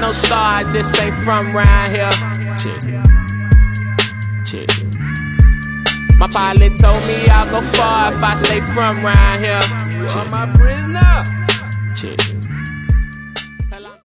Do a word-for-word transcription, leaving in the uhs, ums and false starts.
no star, I just say from round here. Check. Check. My pilot told me I'll go far if I stay from round here. You are my prisoner. Check.